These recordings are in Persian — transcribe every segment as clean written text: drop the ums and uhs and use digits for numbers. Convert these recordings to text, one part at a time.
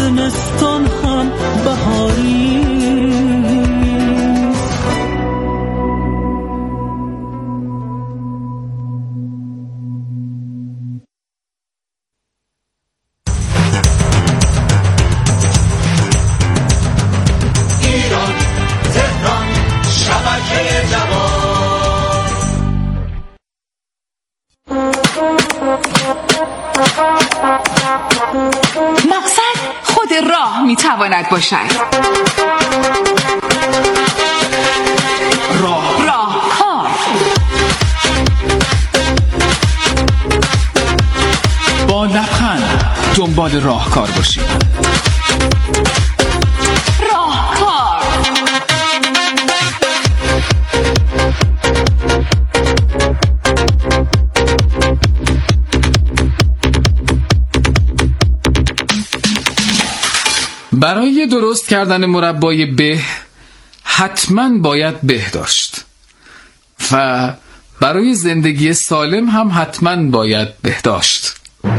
زمستان هم بهاری. مقصد خود راه میتواند باشد. راهکار. با لبخند دنبال راهکار باشید. راهکار. برای درست کردن مربای به حتما باید به داشت و برای زندگی سالم هم حتما باید به داشت.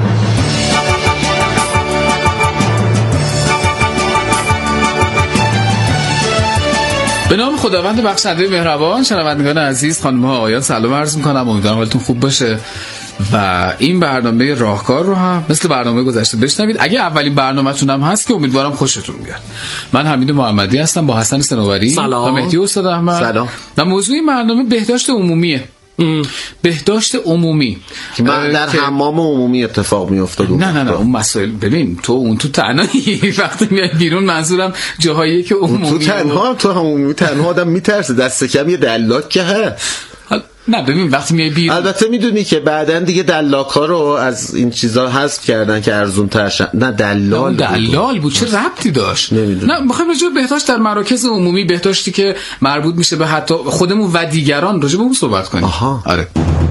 به نام خداوند بخشنده مهربان، شنوندگان عزیز، خانم‌ها آقایان، سلام عرض می‌کنم. امیدوارم حالتون خوب باشه و این برنامه راهکار رو هم مثل برنامه گذشته بشنوید. اگه اولین برنامه‌تون هم هست که امیدوارم خوشتون بیاد. من حمید محمدی هستم با حسن صنوبری و مهدی استاد احمد. سلام. و موضوع این برنامه بهداشت عمومیه. بهداشت عمومی که در حمام عمومی اتفاق میافتاد. نه اون مسائل، ببین تو تنهایی وقتی میای بیرون، منظورم جاهایی که عمومی. تو عمومی تنها آدم میترسه، دست کم یه دلاک که هست. نه ببین وقتی میای بیرون، البته میدونی که بعدن دیگه دلاک‌ها رو از این چیزا حذف کردن که ارزون ترشن. نه دلال بود. چه ربطی داشت؟ نه میخوایم راجع به بهداشت در مراکز عمومی، بهداشتی که مربوط میشه به حتی خودمون و دیگران، راجع به اون صحبت کنیم. آره.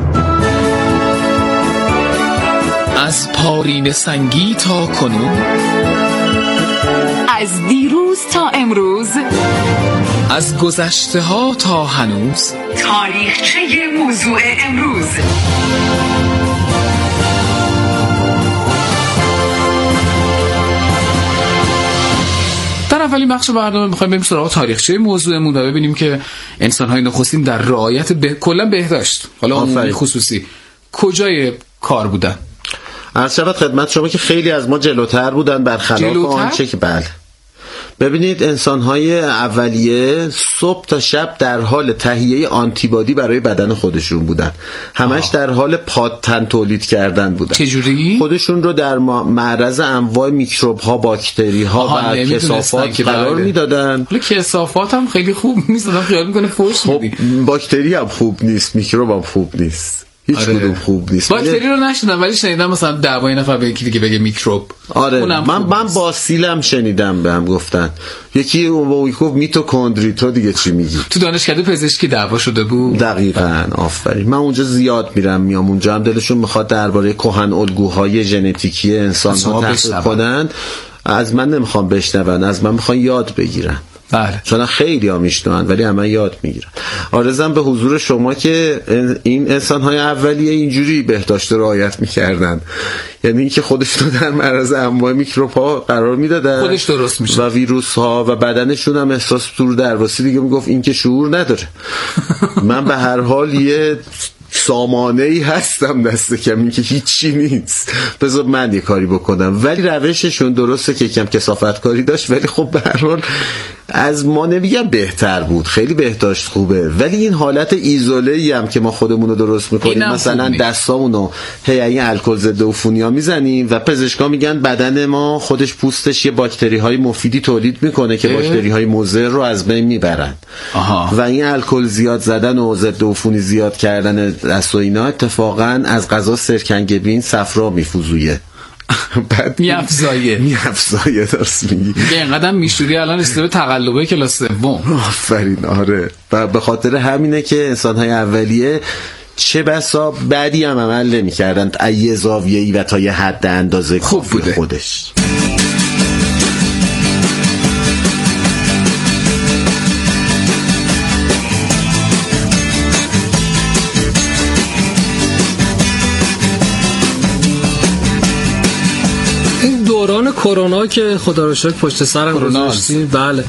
از پارین سنگی تا کنون، از دیروز تا امروز، از گذشته ها تا هنوز، تاریخچه موضوع امروز. در اولین بخش برنامه میخوایم بریم سراغ تاریخچه موضوعمون و ببینیم که انسان‌های نخستین در رعایت کلا بهداشت، حالا عمومی خصوصی، کجای کار بودن. عرض شود خدمت شما که خیلی از ما جلوتر بودن برخلاف آنچه که بله. ببینید انسان‌های اولیه صبح تا شب در حال تهیه آنتیبادی برای بدن خودشون بودن. همش در حال پادتن تولید کردن بودن. چجوری؟ خودشون رو در معرض انواع میکروب‌ها، باکتری‌ها و کثافات قرار میدادن. حالا کثافات هم خیلی خوب نیست، آدم خیال میکنه فوش میدی. باکتری هم خوب نیست، میکروب هم خوب نیست. هیچ کدوم خوب نیست. باکتری رو نشنیدم ولی شنیدم مثلا 10 نفر به یکی دیگه بگه میکروب. آره من باسیلم شنیدم بهم گفتن. یکی گفت میتوکندری، تو دیگه چی میگی؟ تو دانشکده پزشکی دعوا شده بود. دقیقاً آفرین. من اونجا زیاد میام اونجا هم دلشون میخواد درباره کهن الگوهای ژنتیکی انسان‌ها تحقیق کنن. از من نمیخوام بشنون، از من میخوان یاد بگیرن. بله. چون خیلی ها میشنون ولی همه یاد میگیرن. آرزم به حضور شما که این انسان‌های اولیه اینجوری بهداشت رعایت میکردن، یعنی اینکه خودشون در معرض انواع میکروب‌ها قرار میدادن، خودش درست میشه و ویروس‌ها و بدنشون هم احساس دور درواسی دیگه میگفت این که شعور نداره. من به هر حال یه سامانه‌ای هستم دست کم، این که هیچی نیست، بذار من یه کاری بکنم. ولی روششون درسته که کم کثافت کاری داشت، ولی خب به هر حال از ما نمیگم بهتر بود، خیلی بهداشت خوبه، ولی این حالت ایزوله‌ای هم که ما خودمون رو درست میکنیم، مثلا دستامونو این الکل ضد عفونی‌ها میزنیم و پزشکا میگن بدن ما خودش پوستش یه باکتری‌های مفیدی تولید میکنه که باکتری‌های مضر رو از بین میبرن. و این الکل زیاد زدن و ضد عفونی زیاد کردن دست و اینا اتفاقا از غذا سرکنگبین صفرا میفوزویه. بعد میافزایه درست میگی. اینقدر میشوری الان رسیده به تقلبه کلاس سوم. آفرین. آره و به خاطر همینه که انسان‌های اولیه چه بسا بعدی هم عمل نمی‌کردن، از یه زاویه‌ای و تا یه حد اندازه خوب بوده خودش. دوران کرونا که خدا رو شکر پشت سرم گذاشتیم، بله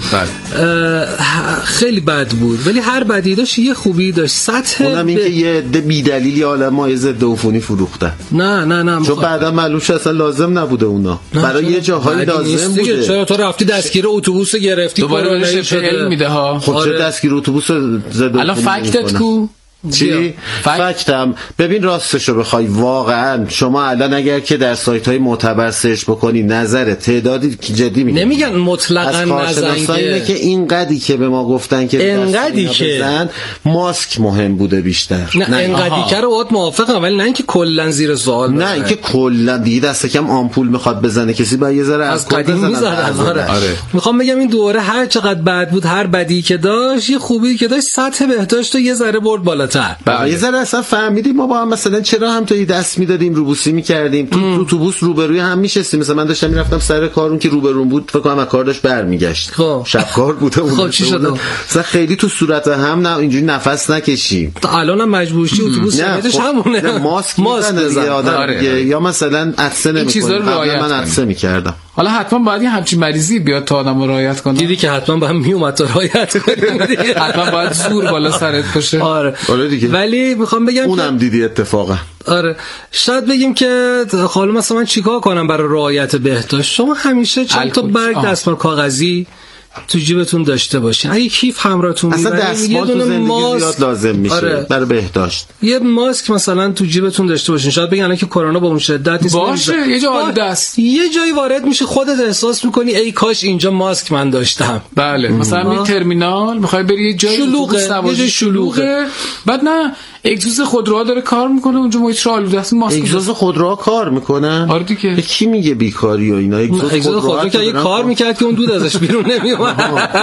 خیلی بد بود، ولی هر بدی داشت یه خوبی داشت. سطح اونم این که یه بی دلیلی عالمای ضد عفونی فروختن. نه چون بعدا معلوم شد اصلا لازم نبوده اونا، برای یه جاهای لازم بوده. چرا تو رفتی دستگیر اتوبوس گرفتی دوباره بهش پل میده ها. خب چه دستگیر اتوبوس ضد الان فکتت کو؟ چی؟ فکتم ببین راستشو بخوای واقعا شما الان اگر که در سایت های معتبر سرچ بکنی نظر تعدادی که جدی میگن نمیگن مطلقاً نزنگه اینه که این قدی که به ما گفتن که انقدی که بزن ماسک مهم بوده بیشتر. نه انقدی که رو باید موافقم، ولی نه اینکه کلا زیر سوال نه اینکه کلا دیگه دست کم آمپول میخواد بزنه کسی باید یه ذره از قدیم میزنه. آره. میخوام بگم این دوره هر چقدر بد بود، هر بدی که داشت یه خوبی که داشت، سطح بهداشت رو یه ذره برد بالاتر. یه ذره اصلا فهمیدیم ما با هم مثلا چرا هم توی دست میدادیم، روبوسی میکردیم، تو اتوبوس روبروی هم میشستیم. مثلا من داشتم میرفتم سر کارون که روبرون بود، فکر کنم کار داشت برمیگشت، شب کار بوده اون. خب چی شد؟ مثلا خیلی تو صورت هم نه اینجوری نفس نکشیم. الانم مجبورشی اتوبوس شرایطش همونه. ماسک میزنه آدم یا مثلا عطسه نمیکنه. من عطسه میکردم. حالا حتما باید یه همچین مریضی بیاد تا آدم رو رعایت کنه. دیدی که حتما باید میومد تا رعایت کنی. حتما باید زور بالا سرت باشه. آره دیگه. ولی میخوام بگم اونم دیدی اتفاقا. آره شاید بگیم که حالا مثلا من چیکار کنم برای رعایت بهداشت. شما همیشه چند تا برگ دستمال کاغذی تو جیبتون داشته باشین. اگه کیف همراهتون میبرین اصلا دستمال تو زندگی زیاد لازم میشه برای بهداشت. یه ماسک مثلا تو جیبتون داشته باشین. شاید بگن که کرونا با اون شدت نیست باشه، یه جا دست یه جایی وارد میشه خودت احساس میکنی ای کاش اینجا ماسک من داشتم. بله مثلا می ترمینال میخوای بری یه جای شلوغه بعد نه اگزوز خودروها داره کار میکنه اونجا محیط آلوده است. ماسک اگزوز خودروها کار میکنن. آره دیگه. کی میگه بیکاری و اینا؟ اگزوز خودرو که یه کار میکرد که اون دود ازش بیرون نمیومد.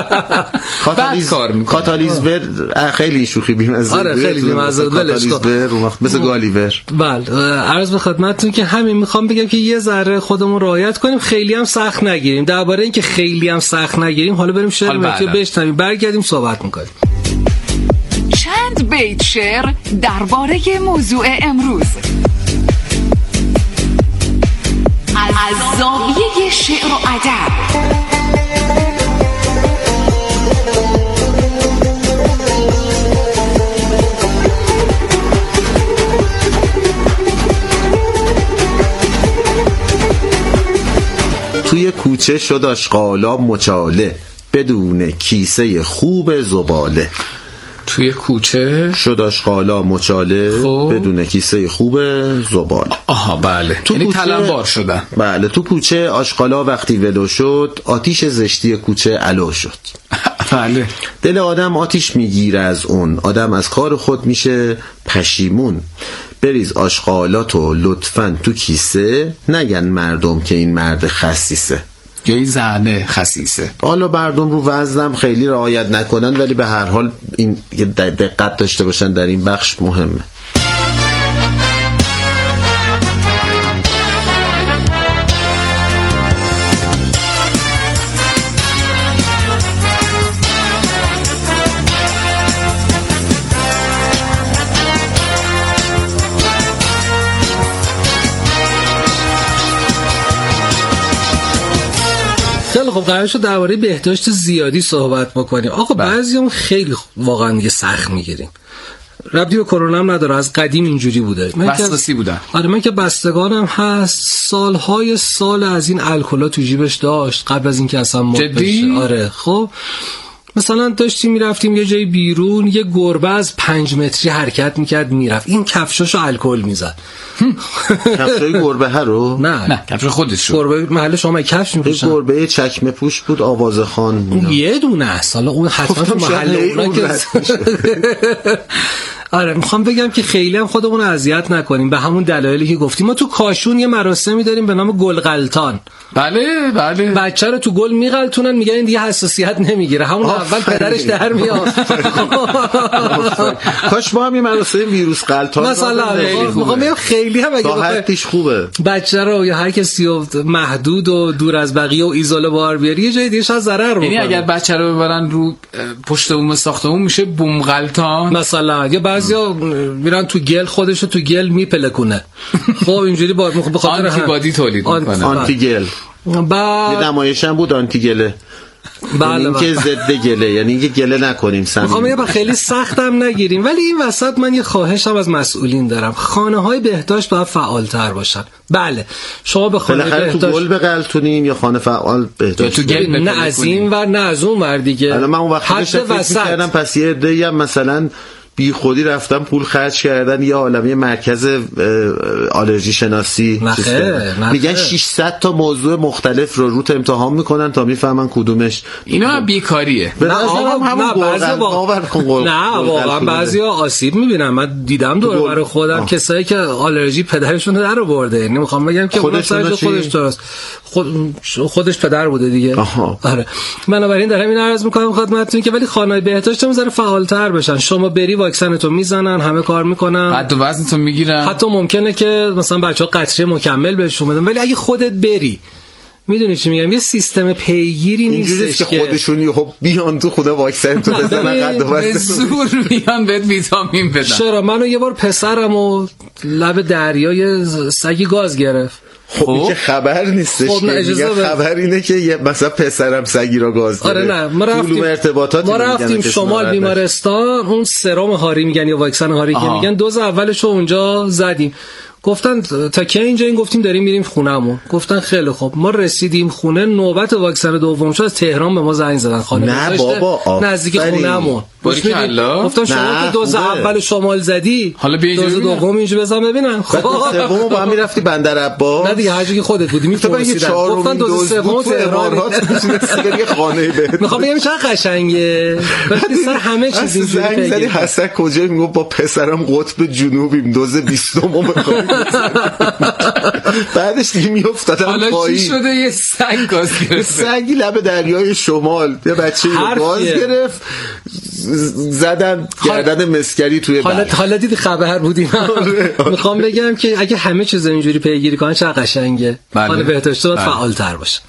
کاتالیزور خیلی شوخی بی‌مزه. آره خیلی بی‌مزه. کاتالیزور مثل گالیور. بله عرض به خدمتتون که همین میخوام بگم که یه ذره خودمون رعایت کنیم، خیلی هم سخت نگیریم. درباره اینکه خیلی هم سخت نگیریم حالا بریم شعر متیو بشنویم، برگردیم صحبت میکنیم. چند بیت شعر درباره موضوع امروز از زاویه شعر و ادب. توی کوچه شد آشغالا مچاله بدون کیسه خوب زباله. توی کوچه شد آشغالا مچاله بدون کیسه خوب زباله. آها بله، یعنی تلمبار شدن. بله تو کوچه آشغالا وقتی ولو شد آتیش زشتی کوچه علو شد. بله دل آدم آتیش میگیره از اون، آدم از کار خود میشه پشیمون. بریز آشغالاتو لطفاً تو کیسه، نگن مردم که این مرد خسیسه یا این زنه خسیسه. حالا مردم رو وزنم خیلی رعایت نکنن، ولی به هر حال این دقت داشته باشن در این بخش مهمه. خب قرار شد درباره بهداشت زیادی صحبت بکنیم. آقا بعضیام خیلی واقعا دیگه سخت میگیریم. ربطی به کرونا هم نداره، از قدیم اینجوری بوده. وسواسی بودن. آره من که بستگانم هست سالهای سال از این الکلا تو جیبش داشت قبل از اینکه اصلا مد بشه. آره خب مثلا داشتیم میرفتیم یه جای بیرون، یه گربه از 5 متری حرکت میکرد میرفت، این کفشاشو الکل میزد. کفشای گربه ها رو؟ نه کفش خودش. گربه محل شما کفش میپوشن. گربه چکمه پوش بود آوازخوان. یه دونه است حالا اون حتما تو محل اونا که آره میخوام بگم که خیلی هم خودمون اذیت نکنیم به همون دلایلی که گفتیم. ما تو کاشون یه مراسمی داریم به نام گلغلطان. بله بچه رو تو گل میغلطونن، میگن این دیگه حساسیت نمیگیره، همون اول پدرش در میاد. کاش ما هم یه مراسم ویروس غلطان مثلا میخوام خیلی هم اگه خوبه بچه رو یا هر کسی محدود و دور از بقیه و ایزوله بار بیاری یه جای دیگه شاید ضرر بکنه. یعنی اگر بچه رو ببرن رو پشت بوم ساختمون میشه بوم غلطان مثلا، یا بعضیا میرن تو گل خودشو تو گل میپلکونه. خب اینجوری با بخاطر آنتی بادی تولید میکنه. آنتی گل بعد یه نمایش هم بود آنتی گله. بله این که ضد گله، یعنی اینکه گله نکنیم. میخوام بگم خیلی سختم نگیریم، ولی این وسط من یه خواهشم از مسئولین دارم. خانه‌های بهداشت باید فعال‌تر باشن. بله شما به خانه بهداشت تو گل بغلتونین یا خانه فعال بهداشت تو گل نه از این ور نه از اون ور دیگه. الان من اون وقت فکر می‌کردم پس یه عده‌ای هم مثلا بی خودی رفتن پول خرج کردن یه عالمه مرکز آلرژی شناسی میگن 600 تا موضوع مختلف رو روت امتحان میکنن تا میفهمن کدومش. اینا بیکاریه. نه واقعا بعضیا آسیب میبینن. من دیدم دور بر خودم کسایی که آلرژی پدرشون رو در آورده. یعنی میخوام بگم که خودش درست خودش پدر بوده دیگه. آره بنابراین دارم این عرض میکنم خدمتتون که ولی خانه‌های بهداشت هم ذره فعال‌تر بشن. شما بری واکسنتو میزنن، همه کار میکنن، قد و وزنتو میگیرن. حتی ممکنه که مثلا بچه‌ها قطره مکمل بهشون بدن، ولی اگه خودت بری میدونی چی میگم، یه سیستم پیگیری نیستش که خودشون خب بیان تو خدا واکسنتو بزنن قد و وزن زور میان بهت ویتامین بدن. چرا منو یه بار پسرمو لب دریای سگی گاز گرفت. خب این که خبر نیستش. خب که خبر اینه که مثلا پسرم سگی را گاز گرفت. آره نه ما رفتیم شمال بیمارستان، اون سرم هاری میگن یا واکسن هاری که میگن دوز اولشو اونجا زدیم. گفتن تا کی اینجا؟ این گفتیم داریم میریم خونه‌مون. گفتن خیلی خوب. ما رسیدیم خونه، نوبت واکسن دوم شد، از تهران به ما زنگ زدن خانه نه بابا نزدیک خونه‌مون. گفتم شما که دوز اول شمال زدی، حالا دوز دوم اینجا بزن ببینم. خب سومو با هم میرفتی بندر عباس؟ نه دیگه هر جایی که خودت بودی میپرسیدن. گفتن دوز سوم تهران یه خانه بهت. میخوام بگم چقدر قشنگه. وقتی سر همه چیز اینجوری زنگ حسن کجا میگفت با پسرم قطب جنوبیم دوز 20م میخوام. بعدش دیگه میافتادم پایین. حالا چی شده؟ یه سگ گاز گرفت. سگی لب دریای شمال یه بچه‌ای رو گاز گرفت، زدن گردن مسکری توی بحر. حالا دیدی خبر بودیم. میخوام بگم که اگه همه چیز اینجوری پیگیری کنن چقدر قشنگه. خانه بهداشت باید فعال‌تر باشه.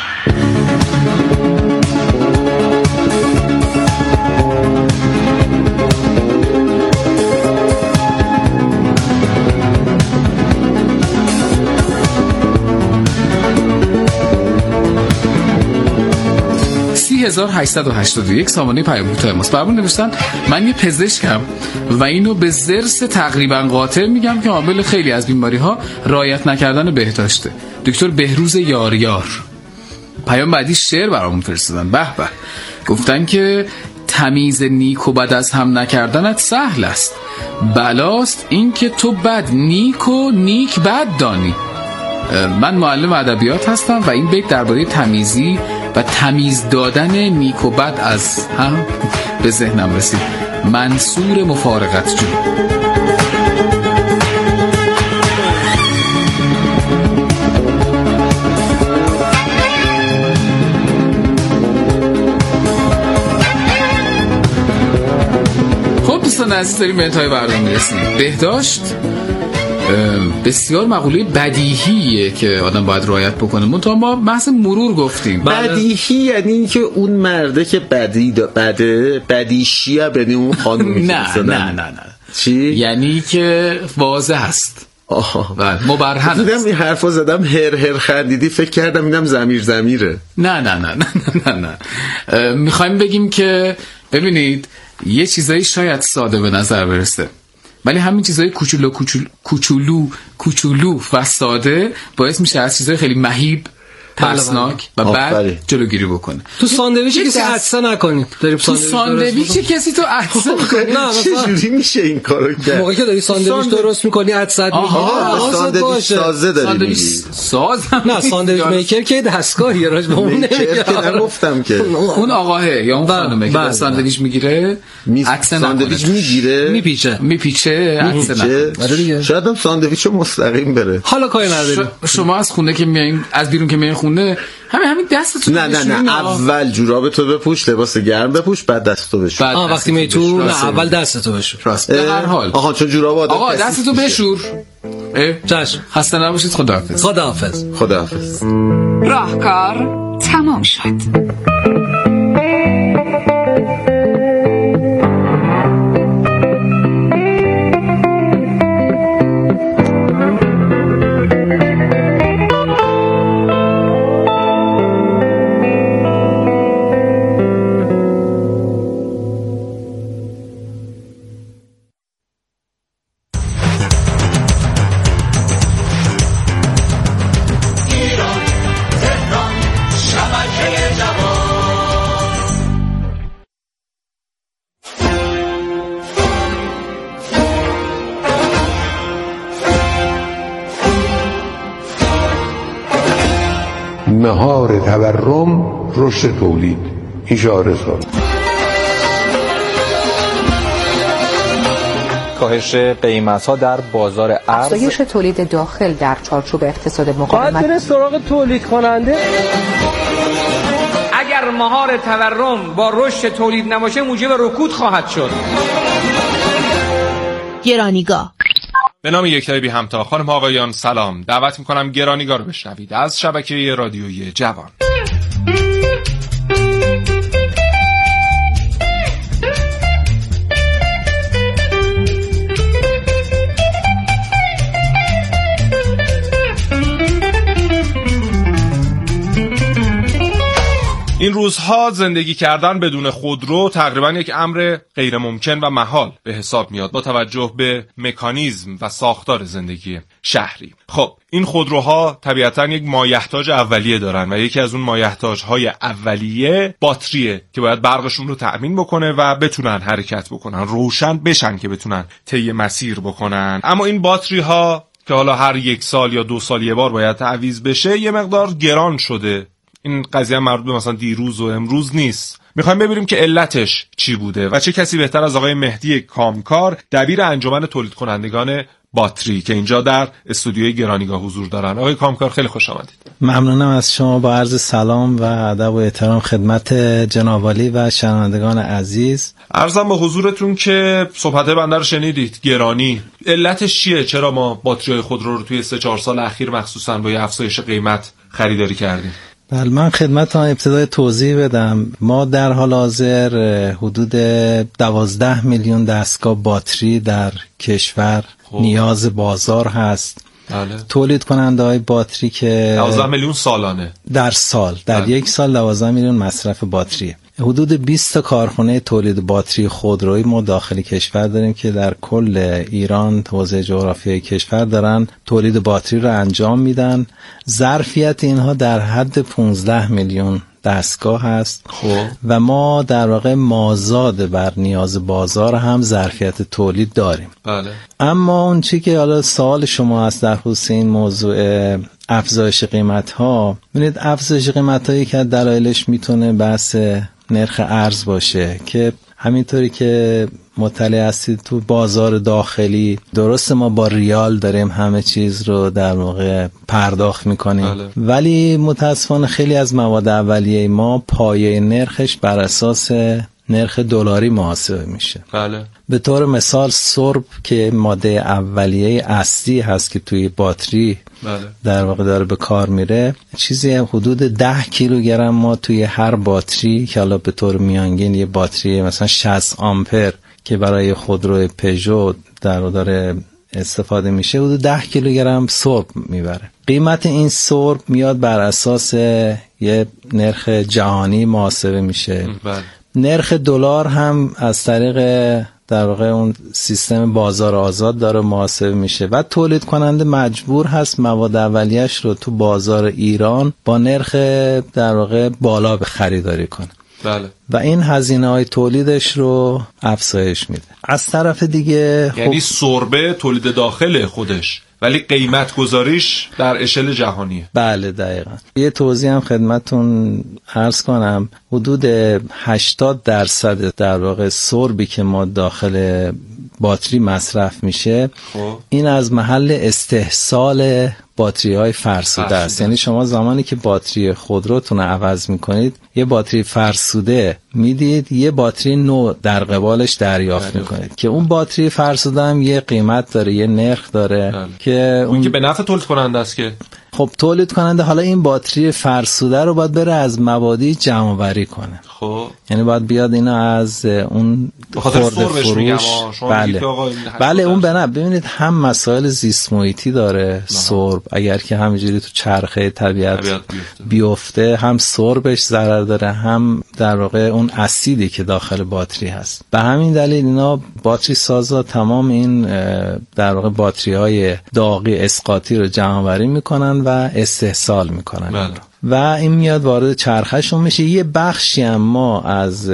1881 سامانه پیام کوتاه ماست. برامون نوشتن من یه پزشکم و اینو به ضرس تقریبا قاطع میگم که عامل خیلی از بیماری‌ها رعایت نکردن بهداشته. دکتر بهروز یاریار. پیام بعدی شعر برامون فرستادن. به به. گفتن که تمیز نیک و بد از هم نکردنت سهل است، بلاست این که تو بد نیک و نیک بد دانی. من معلم ادبیات هستم و این بیت درباره تمیزی و تمیز دادن نیک و بد از هم به ذهنم رسید. منصور مفارقت جو. خب دوستان عزیز داریم به انتهای برنامه میرسیم. بهداشت بسیار مقوله بدیهیه که آدم باید رعایت بکنه. منتها ما بحث مرور گفتیم. بدیهی یعنی این که اون مرده که بدیشیه بدی اون خانومی نه چی؟ یعنی که واضح هست. مبرهن دیدم این حرفا زدم هر خندیدی فکر کردم اینم زمیره. نه میخوایم بگیم که ببینید یه چیزایی شاید ساده به نظر برسه، ولی همین چیزای کوچولو و ساده باعث میشه از چیزای خیلی مهیب، ترسناک و بعد جلوگیری بکنه. تو ساندویچ کسی عطسه نکنید. تو ساندویچ کسی تو عطسه می‌کنی؟ نه چجوری میشه این کارو کرد؟ موقعی که داری ساندویچ درست می‌کنی عطسه می‌گیری. ساندویچ سازه داری میگی. ساز نه ساندویچ میکر که دستگاهیه، راج به اون نمیگم. نگفتم که اون آقاه یا اون خانومه که ساندویچ میگیره عطسه ساندویچ میگیره میپیچه عطسه نکنه. شاید هم ساندویچو مستقیم بره. حالا کاری نداری. شما از خونه که میایین، از بیرون که میایین خونه، همین دستتون نه اول جورابتو بپوش، لباس گرم بپوش، بعد دستتو بشور. وقتی می تو اول دستتو بشور. راست. به هر حال آقا چون جوراب آقا دستتو بشور. چشم. خسته نباشید. خداحافظ. راهکار تمام شد. مهار تورم رشد تولید. این شعار سال. کاهش قیمت‌ها در بازار ارز، افزایش تولید داخل در چارچوب اقتصاد مقاومت. باید بره سراغ تولید کننده. اگر مهار تورم با رشد تولید نباشه موجب رکود خواهد شد. گرانیگاه به نام یکتای بی همتا. خانم آقایان سلام، دعوت میکنم گرانیگاه رو بشنوید از شبکه رادیویی جوان. این روزها زندگی کردن بدون خودرو تقریبا یک امر غیر ممکن و محال به حساب میاد با توجه به مکانیزم و ساختار زندگی شهری. خب این خودروها طبیعتا یک مایحتاج اولیه دارن و یکی از اون مایحتاجهای اولیه باتریه که باید برقشون رو تأمین بکنه و بتونن حرکت بکنن، روشن بشن که بتونن طی مسیر بکنن. اما این باتری ها که حالا هر 1 سال یا 2 سال یه بار باید تعویض بشه یه مقدار گران شده. این قضیه مربوط به مثلا دیروز و امروز نیست. میخوایم ببینیم که علتش چی بوده و چه کسی بهتر از آقای مهدی کامکار، دبیر انجمن تولید کنندگان باتری که اینجا در استودیوی گرانیگاه حضور دارن. آقای کامکار خیلی خوش آمدید. ممنونم از شما. با عرض سلام و ادب و احترام خدمت جناب عالی و شنوندگان عزیز. عرضم به حضورتون که صحبت بنده رو شنیدید. گرانی علتش چیه؟ چرا ما باتری‌های خودرو رو توی 3-4 سال اخیر مخصوصا با افزایش قیمت خریداری کردیم؟ بله، من خدمتتون ابتدای توضیح بدم. ما در حال حاضر حدود 12 میلیون دستگاه باتری در کشور نیاز بازار هست. بله. تولید کننده های باتری که 12 میلیون سالانه در سال، در یک سال 12 میلیون مصرف باتریه. حدود 20 تا کارخانه تولید باتری خودرویی ما داخل کشور داریم که در کل ایران حوزه جغرافیایی کشور دارن تولید باتری رو انجام میدن. ظرفیت اینها در حد 15 میلیون دستگاه هست و ما در واقع مازاد بر نیاز بازار هم ظرفیت تولید داریم. بله. اما اون چی که حالا سوال شما هست در خصوص این موضوع افزایش قیمت ها، ببینید افزایش قیمت ها یکی از دلایلش میتونه بحث نرخ ارز باشه که همینطوری که مطلع هستید تو بازار داخلی درست ما با ریال داریم همه چیز رو در واقع پرداخت میکنیم. بله. ولی متاسفانه خیلی از مواد اولیه ما پایه نرخش بر اساس نرخ دلاری محاسبه میشه. بله. به طور مثال سرب که ماده اولیه اصلی هست که توی باتری بله. در واقع داره به کار میره، چیزی حدود 10 کیلوگرم ما توی هر باتری که حالا به طور میانگین یه باتری مثلا 60 آمپر که برای خودرو پژو داره استفاده میشه حدود 10 کیلوگرم سرب میبره. قیمت این سرب میاد بر اساس یه نرخ جهانی محاسبه میشه. بله. نرخ دلار هم از طریق در واقع اون سیستم بازار آزاد داره محاسبه میشه و تولید کننده مجبور هست مواد اولیه‌اش رو تو بازار ایران با نرخ در واقع بالا به خریداری کنه. بله. و این هزینه‌های تولیدش رو افزایش میده. از طرف دیگه یعنی سربه تولید داخل خودش ولی قیمت گذاریش در اشل جهانیه. بله دقیقاً. یه توضیح هم خدمتون عرض کنم. حدود 80% در واقع سربی که ما داخل باتری مصرف میشه این از محل استحصال باتری های فرسوده است. یعنی شما زمانی که باتری خودروتون عوض میکنید یه باتری فرسوده میدید، یه باتری نو در قبالش دریافت میکنید که اون باتری فرسوده هم یه قیمت داره، یه نرخ داره که اون که به نفع تولید کننده است. که خب تولید کننده حالا این باتری فرسوده رو باید بره از مبادی جمع آوری کنه. خب یعنی باید بیاد اینا از اون خرده فروش. بله اون ببینید هم مسائل زیست محیطی داره سرب، اگر که همینجوری تو چرخه طبیعت بیفته هم سربش ضرر داره هم در واقع اون اسیدی که داخل باتری هست. به همین دلیل اینا باتری سازا تمام این در واقع باتری های داغی اسقاطی رو جمع آوری میکنن و استحصال میکنن. بله. و این میاد وارد چرخشون میشه. یه بخشی هم ما از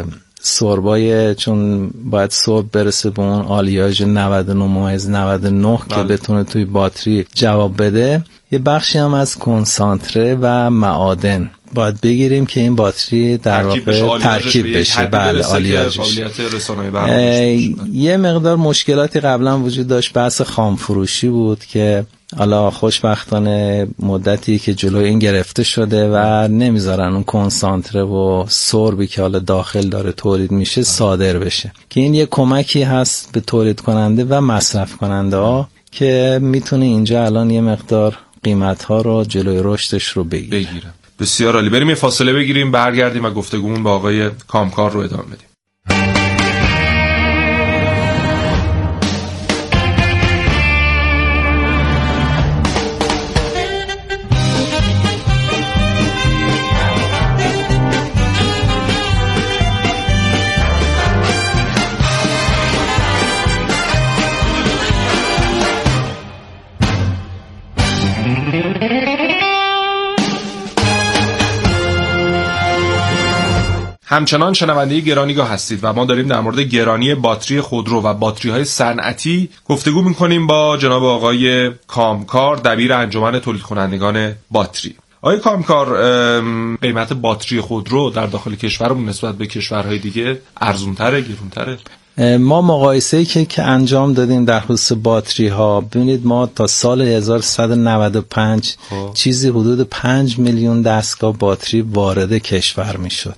سربای، چون باید سرب برسه به اون آلیاژ 99.99 که بتونه توی باتری جواب بده، یه بخشی هم از کنسانتره و معادن باید بگیریم که این باتری در واقع ترکیب بشه. بله، آلیاژ یه مقدار مشکلاتی قبلا وجود داشت، بحث خام فروشی بود که حالا خوشبختانه مدتی که جلوی این گرفته شده و نمیذارن اون کنسانتره و سربی که حالا داخل داره تولید میشه صادر بشه، که این یه کمکی هست به تولید کننده و مصرف کننده ها که میتونه اینجا الان یه مقدار قیمت ها رو جلوی رشدش رو بگیره. بسیار عالی. بریم یه فاصله بگیریم، برگردیم و گفتگومون با آقای کامکار رو ادامه بدیم. همچنان شنونده گرانیگاه هستید و ما داریم در مورد گرانی باتری خودرو و باتری‌های صنعتی گفتگو می‌کنیم با جناب آقای کامکار، دبیر انجمن تولید کنندگان باتری. آقای کامکار، قیمت باتری خودرو در داخل کشورمون نسبت به کشورهای دیگه ارزان‌تره، گرون‌تره؟ ما مقایسه‌ای که انجام دادیم در خصوص باتری ها، ببینید ما تا سال 1195 چیزی حدود 5 میلیون دستگاه باتری وارد کشور میشد.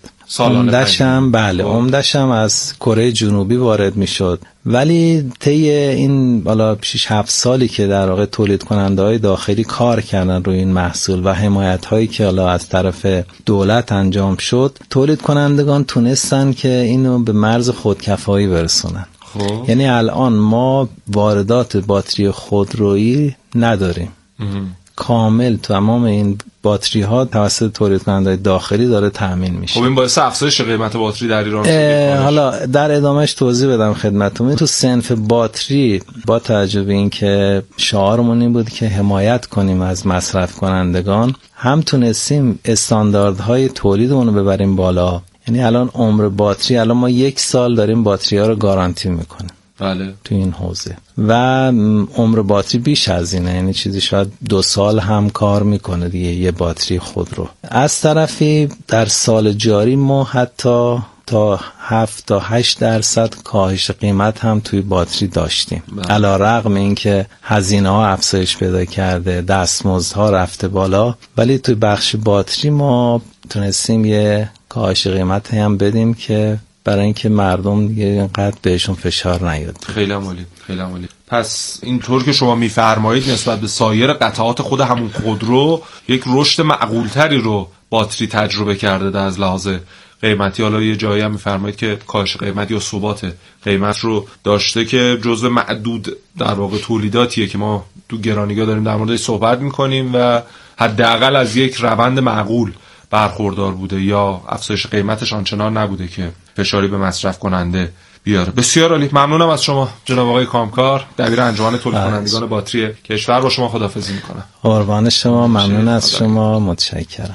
عمدش هم از کره جنوبی وارد میشد، ولی طی این بالا 6-7 سالی که در واقع تولید کننده های داخلی کار کردن روی این محصول و حمایت هایی که حالا از طرف دولت انجام شد، تولید کنندگان تونستن که اینو به مرز خودکفایی برسونن. یعنی الان ما واردات باتری خودرویی نداریم. کامل تمام این باتری ها توسط تولید کننده داخلی داره تامین میشه. خب این باعث افزایش قیمت باتری در ایران شده. حالا در ادامهش توضیح بدم خدمتتون. تو صنف باتری با توجه به اینکه شعارمون این بود که حمایت کنیم از مصرف کنندگان، هم تونستیم استانداردهای تولیدمون رو ببریم بالا. یعنی الان عمر باتری، الان ما 1 سال داریم باتری ها رو گارانتی میکنیم. بله. تو این حوزه و عمر باتری بیش از اینه، یعنی چیزی شاید 2 سال هم کار میکنه دیگه یه باتری خودرو. از طرفی در سال جاری ما حتی تا 7-8% کاهش قیمت هم توی باتری داشتیم. علی‌رغم اینکه هزینه ها افزایش پیدا کرده، دستمزدها رفته بالا، ولی توی بخش باتری ما تونستیم یه کاهش قیمت هم بدیم که برای اینکه مردم دیگه اینقدر بهشون فشار نیاد. خیلی عالی، خیلی عالی. پس اینطور که شما میفرمایید نسبت به سایر قطعات خود همون خودرو یک رشد معقولتری رو باتری تجربه کرده در از لحاظ قیمتی. حالا یه جایی هم میفرمایید که کاهش قیمت یا ثبات قیمت رو داشته که جزو معدود در واقع تولیداتیه که ما تو گرانیگاه داریم در موردش صحبت میکنیم و حداقل از یک روند معقول برخوردار بوده یا افزایش قیمتش آنچنان نبوده که فشاری به مصرف کننده بیاره. بسیار عالی. ممنونم از شما جناب آقای کامکار، دبیر انجمن تولید کنندگان باتری کشور. با شما خداحافظی میکنم. قربان شما، ممنون از شما، متشکرم.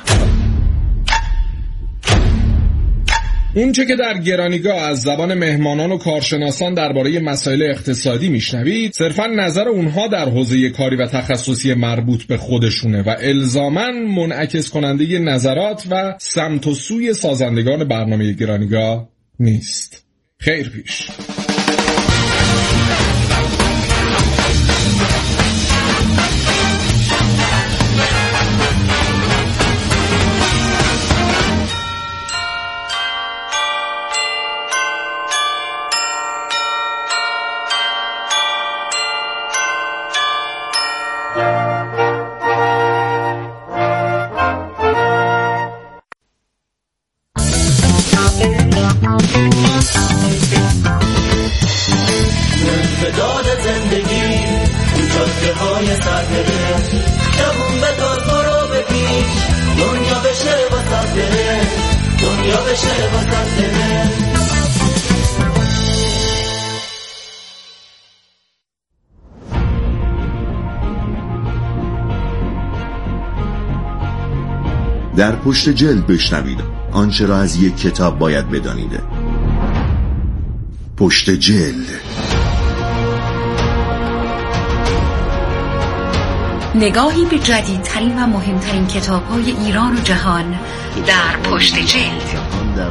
اون چه که در گرانیگاه از زبان مهمانان و کارشناسان درباره مسائل اقتصادی میشنوید صرفا نظر اونها در حوزه کاری و تخصصی مربوط به خودشونه و الزاماً منعکس کننده نظرات و سمت و سوی سازندگان برنامه گرانیگاه نیست. خیر پیش. در پشت جلد بشنوید آنچه را از یک کتاب باید بدانید. پشت جلد. نگاهی به جدیدترین و مهمترین کتاب‌های ایران و جهان در پشت جلد.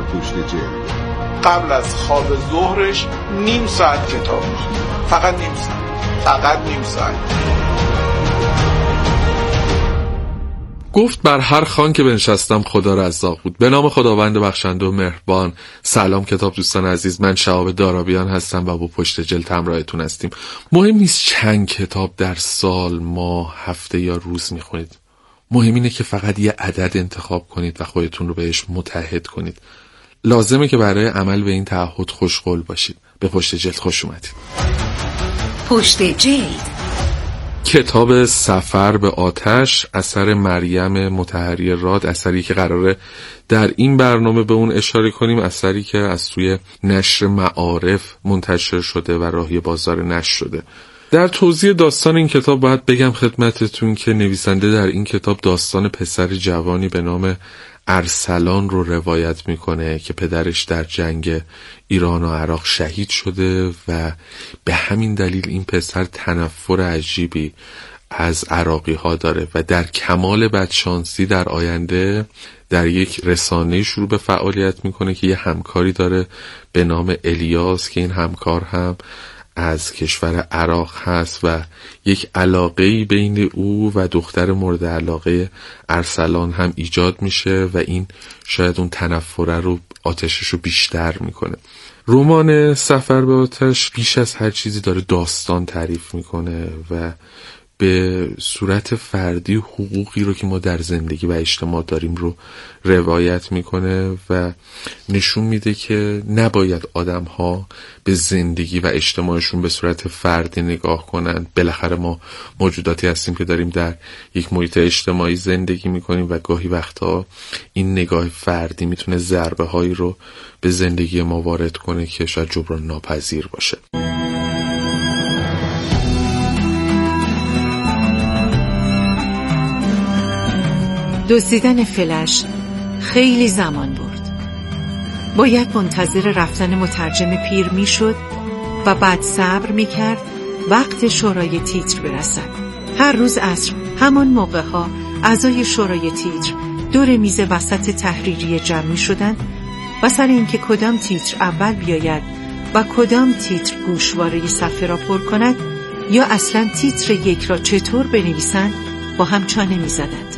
قبل از خواب ظهرش نیم ساعت کتاب می‌خونه. فقط نیم ساعت. گفت بر هر خوان که بنشستم خدا رزاق بود. به نام خداوند بخشنده و مهربان. سلام کتاب دوستان عزیز، من شهاب دارابیان هستم و با پشت جلد همراهتون هستیم. مهم نیست چند کتاب در سال، ماه، هفته یا روز میخونید. مهم اینه که فقط یه عدد انتخاب کنید و خودتون رو بهش متحد کنید. لازمه که برای عمل به این تعهد خوشقول باشید. به پشت جلد خوش اومدید. پشت جلد، کتاب سفر به آتش اثر مریم مطهری راد، اثری که قراره در این برنامه به اون اشاره کنیم، اثری که از توی نشر معارف منتشر شده و راهی بازار نشر شده. در توضیح داستان این کتاب باید بگم خدمتتون که نویسنده در این کتاب داستان پسر جوانی به نام ارسلان رو روایت میکنه که پدرش در جنگ ایران و عراق شهید شده و به همین دلیل این پسر تنفر عجیبی از عراقی ها داره و در کمال بدشانسی در آینده در یک رسانه شروع به فعالیت میکنه که یه همکاری داره به نام الیاس که این همکار هم از کشور عراق هست و یک علاقه‌ای بین او و دختر مورد علاقه ارسلان هم ایجاد میشه و این شاید اون تنفره رو آتشش رو بیشتر میکنه. رمان سفر به آتش بیش از هر چیزی داره داستان تعریف میکنه و به صورت فردی حقوقی رو که ما در زندگی و اجتماع داریم رو روایت میکنه و نشون میده که نباید آدم ها به زندگی و اجتماعشون به صورت فردی نگاه کنن. بالاخره ما موجوداتی هستیم که داریم در یک محیط اجتماعی زندگی میکنیم و گاهی وقتا این نگاه فردی میتونه ضربه هایی رو به زندگی ما وارد کنه که شاید جبران ناپذیر باشه. دزدیدن فلش خیلی زمان برد. باید منتظر رفتن مترجم پیر می شد و بعد صبر می کرد وقت شورای تیتر برسد. هر روز عصر همان موقع ها اعضای شورای تیتر دور میز وسط تحریریه جمع می شدند و سر اینکه کدام تیتر اول بیاید و کدام تیتر گوشواره صفحه را پر کند یا اصلا تیتر یک را چطور بنویسند با هم چانه می زدند.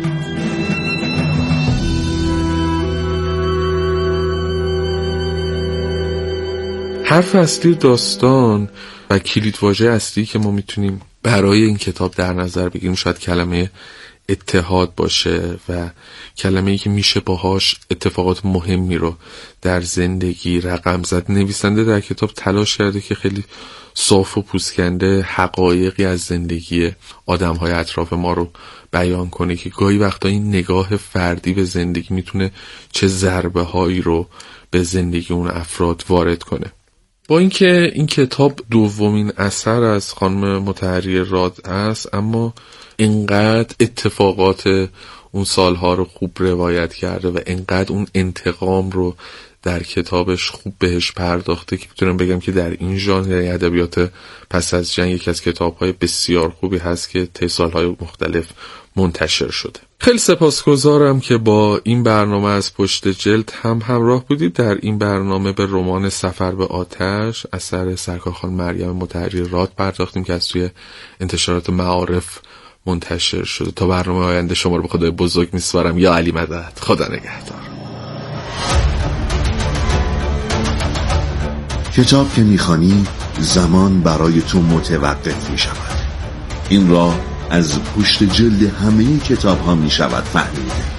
حرف اصلی داستان و کلیدواژه اصلی که ما میتونیم برای این کتاب در نظر بگیریم شاید کلمه اتحاد باشه و کلمه‌ای که میشه باهاش اتفاقات مهمی رو در زندگی رقم زد. نویسنده در کتاب تلاش کرده که خیلی صاف و پوسکنده حقایقی از زندگی آدم‌های اطراف ما رو بیان کنه که گاهی وقتا این نگاه فردی به زندگی میتونه چه ضربه‌هایی رو به زندگی اون افراد وارد کنه. با اینکه این کتاب دومین اثر از خانم مطهری راد است، اما اینقدر اتفاقات اون سالها رو خوب روایت کرده و اینقدر اون انتقام رو در کتابش خوب بهش پرداخته که میتونم بگم که در این ژانر یعنی ادبیات پس از جنگ یکی از کتاب‌های بسیار خوبی هست که طی سال‌های مختلف منتشر شده. خیلی سپاسگزارم که با این برنامه از پشت جلد هم همراه بودید. در این برنامه به رمان سفر به آتش اثر سرکار مریم مطهری راد پرداختیم که از توی انتشارات معارف منتشر شده. تا برنامه آینده شما رو به خدای بزرگ میسپارم. یا علی مدد. خدا نگهدار. کتاب که میخوانی زمان برای تو متوقف میشود. این را از پشت جلد همه کتاب ها میشود فهمید.